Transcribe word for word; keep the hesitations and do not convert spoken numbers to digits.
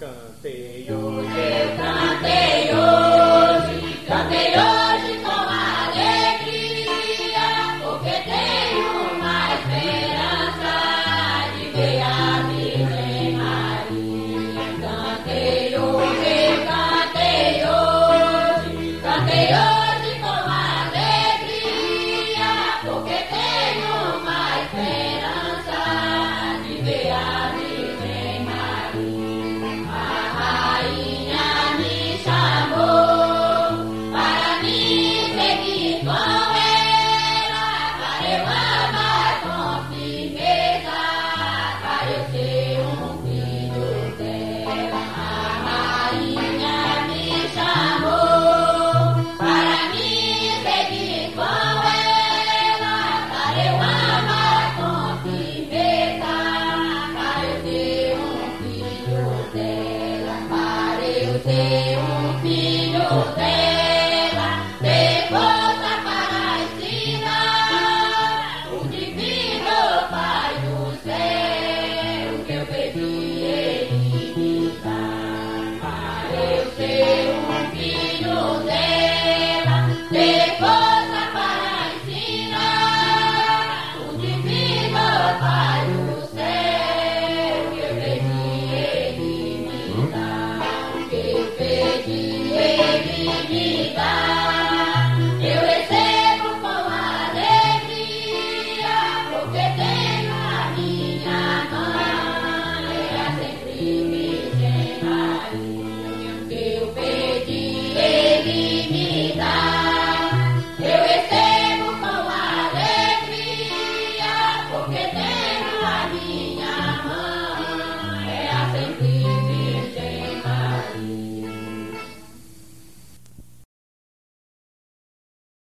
Cantei hoje, eu cantei hoje, cantei hoje com alegria, porque tenho uma esperança de ver a Virgem Maria. Cantei hoje, cantei hoje, cantei hoje com alegria, porque tenho uma esperança de ver a Virgem Maria. Ter um filho dela.